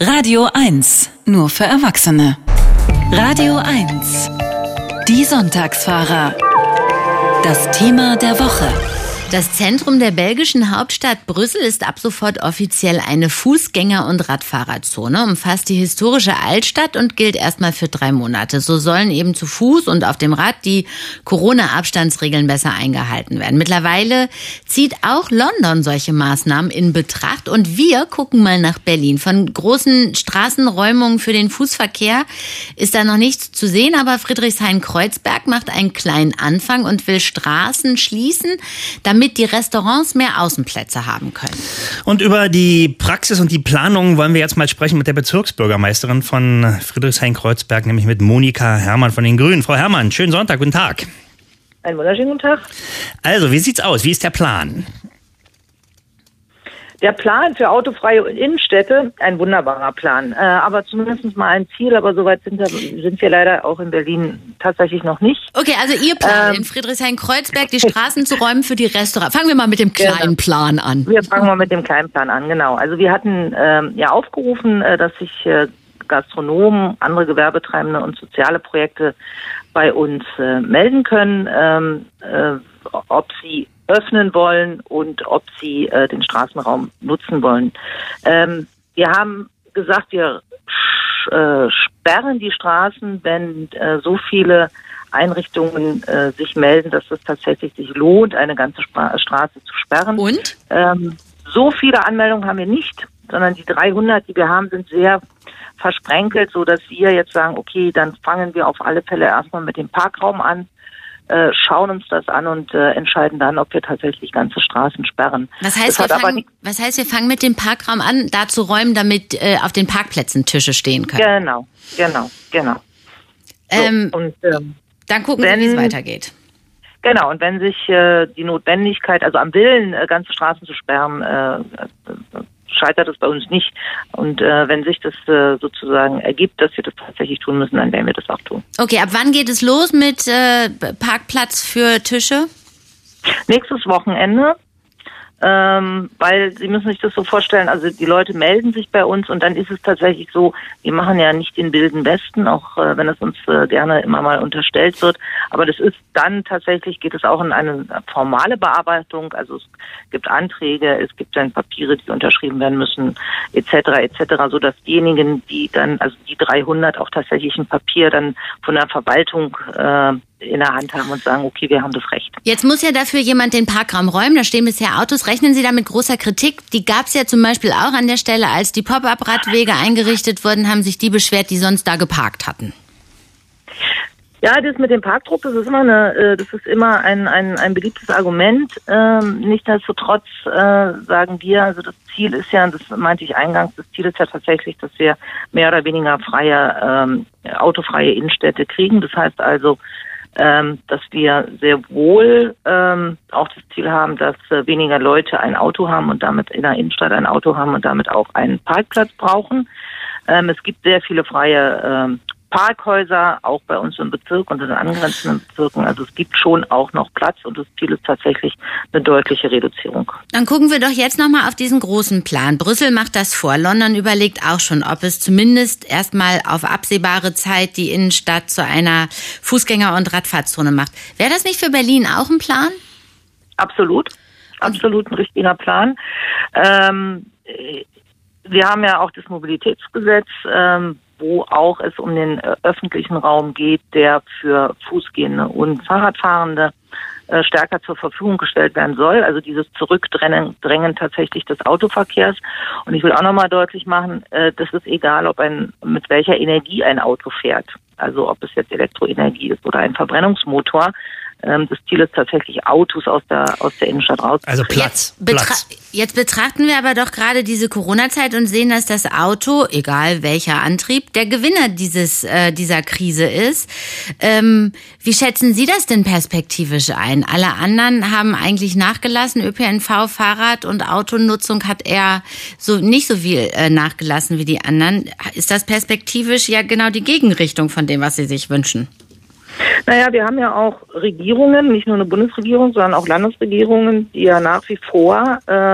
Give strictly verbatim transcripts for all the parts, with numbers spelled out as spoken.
Radio eins, nur für Erwachsene. Radio eins, die Sonntagsfahrer. Das Thema der Woche. Das Zentrum der belgischen Hauptstadt Brüssel ist ab sofort offiziell eine Fußgänger- und Radfahrerzone, umfasst die historische Altstadt und gilt erstmal für drei Monate. So sollen eben zu Fuß und auf dem Rad die Corona-Abstandsregeln besser eingehalten werden. Mittlerweile zieht auch London solche Maßnahmen in Betracht und wir gucken mal nach Berlin. Von großen Straßenräumungen für den Fußverkehr ist da noch nichts zu sehen, aber Friedrichshain-Kreuzberg macht einen kleinen Anfang und will Straßen schließen, damit damit die Restaurants mehr Außenplätze haben können. Und über die Praxis und die Planung wollen wir jetzt mal sprechen mit der Bezirksbürgermeisterin von Friedrichshain-Kreuzberg, nämlich mit Monika Herrmann von den Grünen. Frau Herrmann, schönen Sonntag, guten Tag. Einen wunderschönen guten Tag. Also, wie sieht's aus? Wie ist der Plan? Der Plan für autofreie Innenstädte, ein wunderbarer Plan, äh, aber zumindest mal ein Ziel, aber soweit sind wir, sind wir leider auch in Berlin tatsächlich noch nicht. Okay, also Ihr Plan ähm, in Friedrichshain-Kreuzberg, die Straßen zu räumen für die Restaurants. Fangen wir mal mit dem kleinen genau. Plan an. Wir fangen mal mit dem kleinen Plan an, genau. Also wir hatten ähm, ja aufgerufen, äh, dass sich äh, Gastronomen, andere Gewerbetreibende und soziale Projekte bei uns äh, melden können, ähm, äh, ob sie öffnen wollen und ob sie äh, den Straßenraum nutzen wollen. Ähm, wir haben gesagt, wir sch- äh, sperren die Straßen, wenn äh, so viele Einrichtungen äh, sich melden, dass es tatsächlich sich lohnt, eine ganze Spra- Straße zu sperren. Und? Ähm, so viele Anmeldungen haben wir nicht, sondern die dreihundert, die wir haben, sind sehr versprenkelt, so dass wir jetzt sagen, okay, dann fangen wir auf alle Fälle erstmal mit dem Parkraum an, äh, schauen uns das an und äh, entscheiden dann, ob wir tatsächlich ganze Straßen sperren. Was heißt, wir fangen, was heißt, wir fangen mit dem Parkraum an, da zu räumen, damit äh, auf den Parkplätzen Tische stehen können? Genau, genau, genau. Ähm, so, und ähm, dann gucken wenn, wir, wie es weitergeht. Genau, und wenn sich äh, die Notwendigkeit, also am Willen, äh, ganze Straßen zu sperren, äh, äh, scheitert es bei uns nicht. Und äh, wenn sich das äh, sozusagen ergibt, dass wir das tatsächlich tun müssen, dann werden wir das auch tun. Okay, ab wann geht es los mit äh, Parkplatz für Tische? Nächstes Wochenende. Ähm, weil Sie müssen sich das so vorstellen, also die Leute melden sich bei uns und dann ist es tatsächlich so, wir machen ja nicht den Wilden Westen, auch äh, wenn es uns äh, gerne immer mal unterstellt wird, aber das ist dann tatsächlich, geht es auch in eine formale Bearbeitung, also es gibt Anträge, es gibt dann Papiere, die unterschrieben werden müssen, et cetera et cetera, so dass diejenigen, die dann, also die dreihundert auch tatsächlich ein Papier dann von der Verwaltung äh, in der Hand haben und sagen, okay, wir haben das Recht. Jetzt muss ja dafür jemand den Parkraum räumen, da stehen bisher Autos. Rechnen Sie da mit großer Kritik? Die gab es ja zum Beispiel auch an der Stelle, als die Pop-up-Radwege eingerichtet wurden, haben sich die beschwert, die sonst da geparkt hatten. Ja, das mit dem Parkdruck, das ist immer eine, das ist immer ein ein, ein beliebtes Argument. Ähm, nichtsdestotrotz äh, sagen wir, also das Ziel ist ja, das meinte ich eingangs, das Ziel ist ja tatsächlich, dass wir mehr oder weniger freie, ähm, autofreie Innenstädte kriegen. Das heißt also, Ähm, dass wir sehr wohl ähm, auch das Ziel haben, dass äh, weniger Leute ein Auto haben und damit in der Innenstadt ein Auto haben und damit auch einen Parkplatz brauchen. Ähm, es gibt sehr viele freie ähm, Parkhäuser, auch bei uns im Bezirk und in den angrenzenden Bezirken. Also es gibt schon auch noch Platz und das Ziel ist tatsächlich eine deutliche Reduzierung. Dann gucken wir doch jetzt nochmal auf diesen großen Plan. Brüssel macht das vor. London überlegt auch schon, ob es zumindest erstmal auf absehbare Zeit die Innenstadt zu einer Fußgänger- und Radfahrtzone macht. Wäre das nicht für Berlin auch ein Plan? Absolut. Absolut ein richtiger Plan. Ähm, wir haben ja auch das Mobilitätsgesetz, ähm, wo auch es um den äh, öffentlichen Raum geht, der für Fußgehende und Fahrradfahrende äh, stärker zur Verfügung gestellt werden soll. Also dieses Zurückdrängen Drängen tatsächlich des Autoverkehrs. Und ich will auch nochmal deutlich machen, äh, das ist egal, ob ein mit welcher Energie ein Auto fährt. Also ob es jetzt Elektroenergie ist oder ein Verbrennungsmotor. Das Ziel ist tatsächlich, Autos aus der aus der Innenstadt raus. Also Platz. Jetzt, betra- Platz. jetzt betrachten wir aber doch gerade diese Corona-Zeit und sehen, dass das Auto, egal welcher Antrieb, der Gewinner dieses äh, dieser Krise ist. Ähm, wie schätzen Sie das denn perspektivisch ein? Alle anderen haben eigentlich nachgelassen. Ö P N V, Fahrrad und Autonutzung hat eher so nicht so viel äh, nachgelassen wie die anderen. Ist das perspektivisch ja genau die Gegenrichtung von dem, was Sie sich wünschen? Naja, wir haben ja auch Regierungen, nicht nur eine Bundesregierung, sondern auch Landesregierungen, die ja nach wie vor äh,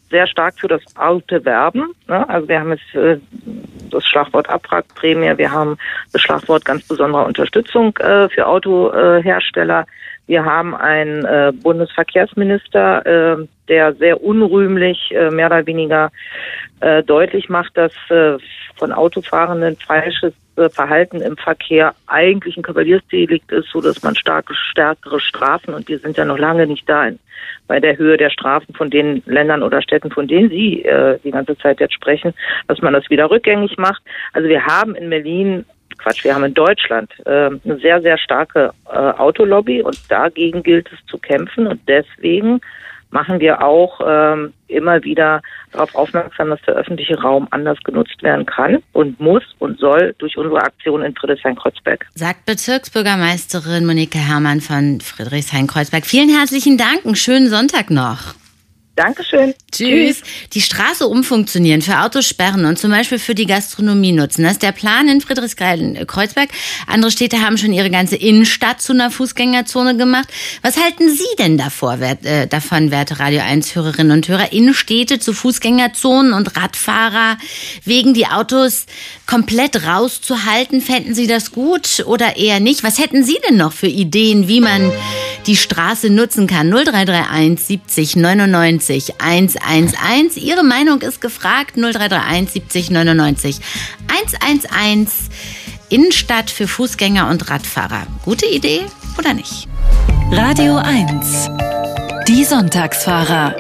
sehr stark für das Auto werben. Ne? Also wir haben jetzt äh, das Schlagwort Abwrackprämie, wir haben das Schlagwort ganz besondere Unterstützung äh, für Autohersteller. Wir haben einen äh, Bundesverkehrsminister, äh, der sehr unrühmlich äh, mehr oder weniger äh, deutlich macht, dass äh, von Autofahrenden falsches äh, Verhalten im Verkehr eigentlich ein Kavaliersdelikt ist, so dass man starke, stärkere Strafen, und wir sind ja noch lange nicht da in, bei der Höhe der Strafen von den Ländern oder Städten, von denen Sie äh, die ganze Zeit jetzt sprechen, dass man das wieder rückgängig macht. Also wir haben in Berlin Quatsch, wir haben in Deutschland äh, eine sehr, sehr starke äh, Autolobby, und dagegen gilt es zu kämpfen, und deswegen machen wir auch ähm, immer wieder darauf aufmerksam, dass der öffentliche Raum anders genutzt werden kann und muss und soll durch unsere Aktion in Friedrichshain-Kreuzberg. Sagt Bezirksbürgermeisterin Monika Herrmann von Friedrichshain-Kreuzberg. Vielen herzlichen Dank, einen schönen Sonntag noch. Dankeschön. Tschüss. Die Straße umfunktionieren, für Autos sperren und zum Beispiel für die Gastronomie nutzen. Das ist der Plan in Friedrichshain-Kreuzberg. Andere Städte haben schon ihre ganze Innenstadt zu einer Fußgängerzone gemacht. Was halten Sie denn davor, wert, äh, davon, werte Radio eins Hörerinnen und Hörer? Innenstädte zu Fußgängerzonen und Radfahrer wegen die Autos komplett rauszuhalten? Fänden Sie das gut oder eher nicht? Was hätten Sie denn noch für Ideen, wie man die Straße nutzen kann? null drei drei eins siebzig neunundneunzig hundertelf. Ihre Meinung ist gefragt. null drei drei eins siebzig neunundneunzig hundertelf. Innenstadt für Fußgänger und Radfahrer. Gute Idee oder nicht? Radio eins. Die Sonntagsfahrer.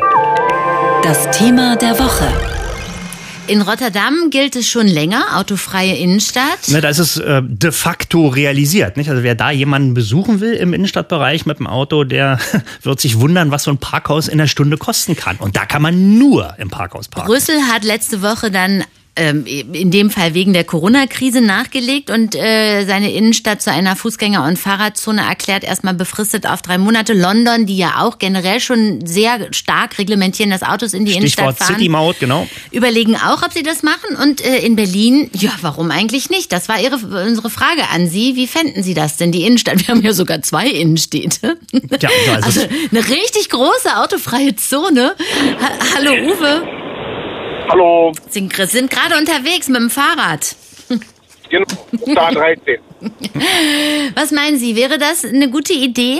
Das Thema der Woche. In Rotterdam gilt es schon länger, autofreie Innenstadt. Na, da ist es äh, de facto realisiert, nicht? Also wer da jemanden besuchen will im Innenstadtbereich mit dem Auto, der wird sich wundern, was so ein Parkhaus in einer Stunde kosten kann. Und da kann man nur im Parkhaus parken. Brüssel hat letzte Woche dann in dem Fall wegen der Corona-Krise nachgelegt und äh, seine Innenstadt zu einer Fußgänger- und Fahrradzone erklärt, erstmal befristet auf drei Monate. London, die ja auch generell schon sehr stark reglementieren, dass Autos in die Stichwort Innenstadt fahren. City-Maut, genau. Überlegen auch, ob sie das machen. Und äh, in Berlin, ja, warum eigentlich nicht? Das war ihre, unsere Frage an Sie. Wie fänden Sie das denn, die Innenstadt? Wir haben ja sogar zwei Innenstädte. Ja, also, also eine richtig große autofreie Zone. Ha- Hallo Uwe. Hallo. Sie sind gerade unterwegs mit dem Fahrrad. Genau, da dreizehn. Was meinen Sie, wäre das eine gute Idee?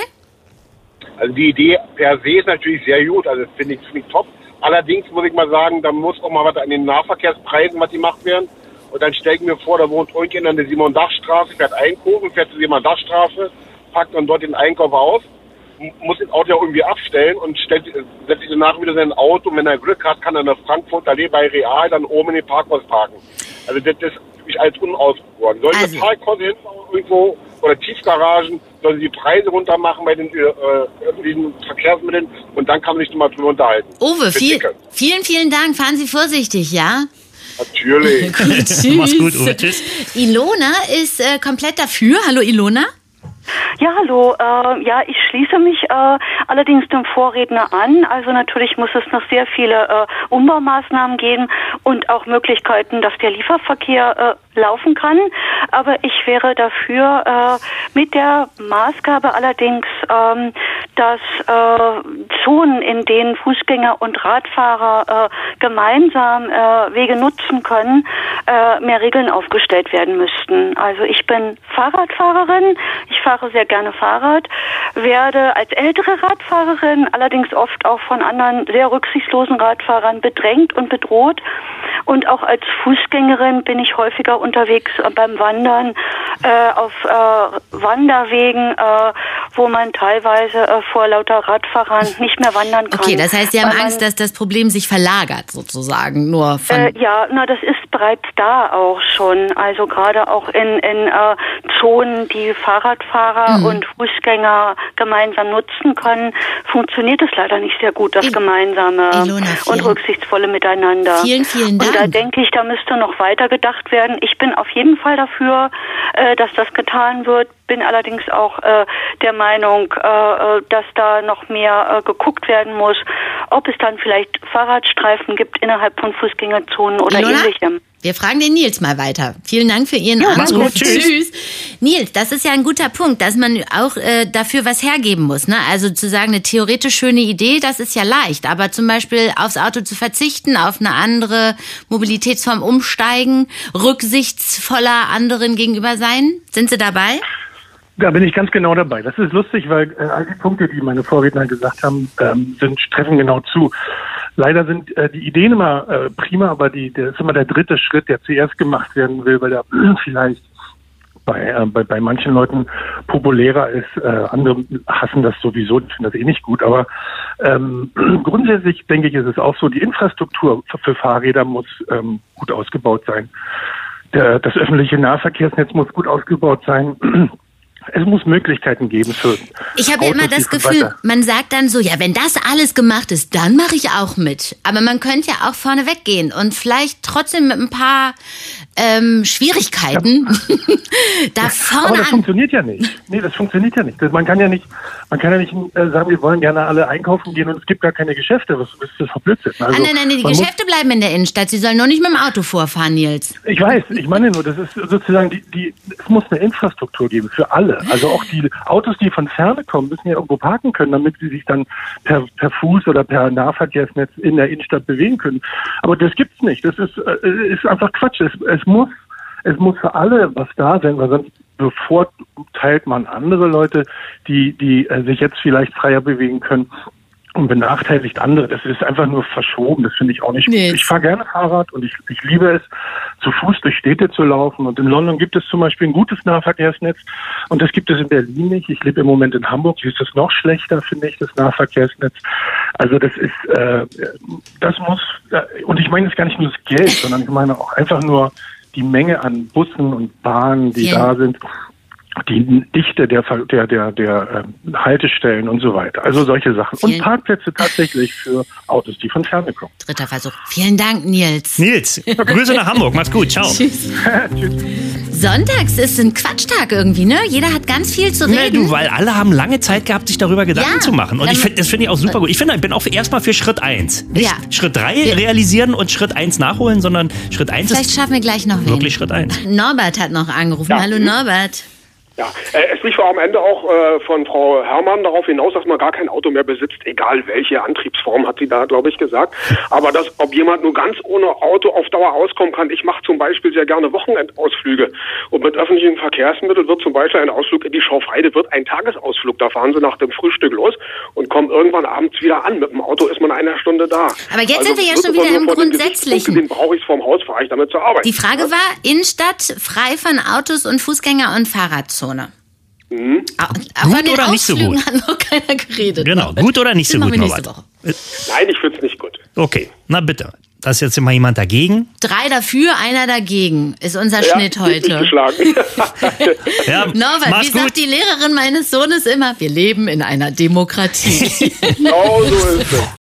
Also die Idee per se ist natürlich sehr gut, also das finde ich, find ich top. Allerdings muss ich mal sagen, da muss auch mal was an den Nahverkehrspreisen, was gemacht werden. Und dann stelle ich mir vor, da wohnt irgendjemand an der Simon-Dach-Straße, fährt einkaufen, fährt zur Simon-Dach-Straße, packt dann dort den Einkauf aus, muss das Auto ja irgendwie abstellen und stellt, setzt sich danach wieder sein Auto, und wenn er Glück hat, kann er in der Frankfurter Allee bei Real dann oben in den Parkhaus parken. Also das ist wirklich als unausgewogen. Solche Also. Parkhäuser irgendwo oder Tiefgaragen, sollen die Preise runter machen bei den äh, öffentlichen Verkehrsmitteln, und dann kann man sich mal drüber unterhalten. Uwe, viel, vielen, vielen Dank. Fahren Sie vorsichtig, ja? Natürlich. Gut, tschüss. Mach's gut, Uwe. Tschüss. Ilona ist äh, komplett dafür. Hallo Ilona. Ja, hallo. Äh, ja, ich schließe mich äh, allerdings dem Vorredner an. Also natürlich muss es noch sehr viele äh, Umbaumaßnahmen geben und auch Möglichkeiten, dass der Lieferverkehr äh, laufen kann. Aber ich wäre dafür äh, mit der Maßgabe allerdings, ähm, dass äh, Zonen, in denen Fußgänger und Radfahrer äh, gemeinsam äh, Wege nutzen können, äh, mehr Regeln aufgestellt werden müssten. Also ich bin Fahrradfahrerin. Ich fahre sehr gerne Fahrrad, werde als ältere Radfahrerin allerdings oft auch von anderen sehr rücksichtslosen Radfahrern bedrängt und bedroht. Und auch als Fußgängerin bin ich häufiger unterwegs äh, beim Wandern äh, auf äh, Wanderwegen, äh, wo man teilweise äh, vor lauter Radfahrern nicht mehr wandern kann. Okay, das heißt, Sie haben Weil Angst, man, dass das Problem sich verlagert sozusagen nur von... Äh, ja, na, das ist bereits da auch schon. Also gerade auch in, in äh, Zonen, die Fahrradfahrer mhm. und Fußgänger gemeinsam nutzen können, funktioniert es leider nicht sehr gut, das Il- gemeinsame Ilona, und rücksichtsvolle Miteinander. Vielen, vielen Dank. Und da denke ich, da müsste noch weiter gedacht werden. Ich bin auf jeden Fall dafür, äh, dass das getan wird, bin allerdings auch äh, der Meinung, äh, dass da noch mehr äh, geguckt werden muss, ob es dann vielleicht Fahrradstreifen gibt innerhalb von Fußgängerzonen oder Ilona? ähnlichem. Wir fragen den Nils mal weiter. Vielen Dank für Ihren Ja, Anruf. mach's gut. Tschüss. Tschüss. Nils, das ist ja ein guter Punkt, dass man auch äh, dafür was hergeben muss. Ne? Also zu sagen, eine theoretisch schöne Idee, das ist ja leicht. Aber zum Beispiel aufs Auto zu verzichten, auf eine andere Mobilitätsform umsteigen, rücksichtsvoller anderen gegenüber sein. Sind Sie dabei? Da bin ich ganz genau dabei. Das ist lustig, weil äh, all die Punkte, die meine Vorredner gesagt haben, ähm, sind treffen genau zu. Leider sind äh, die Ideen immer äh, prima, aber die, der ist immer der dritte Schritt, der zuerst gemacht werden will, weil der äh, vielleicht bei, äh, bei bei manchen Leuten populärer ist. Äh, andere hassen das sowieso, die finden das eh nicht gut. Aber ähm, grundsätzlich denke ich, ist es auch so, die Infrastruktur für, für Fahrräder muss ähm, gut ausgebaut sein. Der, das öffentliche Nahverkehrsnetz muss gut ausgebaut sein. Es muss Möglichkeiten geben für Ich habe ja immer das Gefühl, man sagt dann so, ja, wenn das alles gemacht ist, dann mache ich auch mit. Aber man könnte ja auch vorne weggehen und vielleicht trotzdem mit ein paar ähm, Schwierigkeiten ja. da vorne Aber das an. funktioniert ja nicht. Nee, das funktioniert ja nicht. Man kann ja nicht, man kann ja nicht äh, sagen, wir wollen gerne alle einkaufen gehen und es gibt gar keine Geschäfte. Was ist das für Blödsinn? Also, ah, nein, nein, die Geschäfte bleiben in der Innenstadt. Sie sollen nur nicht mit dem Auto vorfahren, Nils. Ich weiß, ich meine nur, das ist sozusagen die, die, es muss eine Infrastruktur geben für alle. Also auch die Autos, die von Ferne kommen, müssen ja irgendwo parken können, damit sie sich dann per, per Fuß oder per Nahverkehrsnetz in der Innenstadt bewegen können. Aber das gibt's nicht. Das ist, äh, ist einfach Quatsch. Es, es muss, es muss für alle was da sein, weil sonst bevorteilt man andere Leute, die, die äh, sich jetzt vielleicht freier bewegen können. Und benachteiligt andere. Das ist einfach nur verschoben. Das finde ich auch nicht nee. gut. Ich fahre gerne Fahrrad und ich, ich liebe es, zu Fuß durch Städte zu laufen. Und in London gibt es zum Beispiel ein gutes Nahverkehrsnetz. Und das gibt es in Berlin nicht. Ich lebe im Moment in Hamburg. Hier ist das noch schlechter, finde ich, das Nahverkehrsnetz. Also das ist, äh, das muss, äh, und ich meine jetzt gar nicht nur das Geld, sondern ich meine auch einfach nur die Menge an Bussen und Bahnen, die ja. da sind. Die Dichte der der der der äh, Haltestellen und so weiter. Also solche Sachen. Vielen und Parkplätze tatsächlich für Autos, die von Ferne kommen. Dritter Versuch. Vielen Dank, Nils. Nils, Grüße nach Hamburg. Mach's gut. Ciao. Tschüss. Tschüss. Sonntags ist ein Quatschtag irgendwie, ne? Jeder hat ganz viel zu reden. Nee, du, weil alle haben lange Zeit gehabt, sich darüber Gedanken ja, zu machen. Und ich find, das finde ich auch super gut. Ich finde, ich bin auch erstmal für Schritt eins. Nicht ja. Schritt drei realisieren und Schritt eins nachholen, sondern Schritt eins Vielleicht ist schaffen wir gleich noch wen. wirklich Schritt eins. Norbert hat noch angerufen. Ja. Hallo Norbert. Ja, äh, es lief am Ende auch äh, von Frau Herrmann darauf hinaus, dass man gar kein Auto mehr besitzt, egal welche Antriebsform, hat sie da, glaube ich, gesagt. Aber dass, ob jemand nur ganz ohne Auto auf Dauer auskommen kann. Ich mache zum Beispiel sehr gerne Wochenendausflüge. Und mit öffentlichen Verkehrsmitteln wird zum Beispiel ein Ausflug in die Schaufheide, wird ein Tagesausflug. Da fahren sie nach dem Frühstück los und kommen irgendwann abends wieder an. Mit dem Auto ist man eine Stunde da. Aber jetzt also sind wir ja schon wieder im Grundsätzlichen. Den brauche ich vom Haus, fahre ich damit zur Arbeit. Die Frage ja? war, Innenstadt frei von Autos und Fußgänger- und Fahrradzone. Mhm. Auch gut oder nicht so gut? Hat noch keiner geredet. Genau, gut oder nicht so gut, Norbert? Nein, ich finde es nicht gut. Okay, na bitte. Da ist jetzt immer jemand dagegen. Drei dafür, einer dagegen, ist unser ja, Schnitt heute. ja, Norbert, wie gut. sagt die Lehrerin meines Sohnes immer, wir leben in einer Demokratie. Genau so ist es.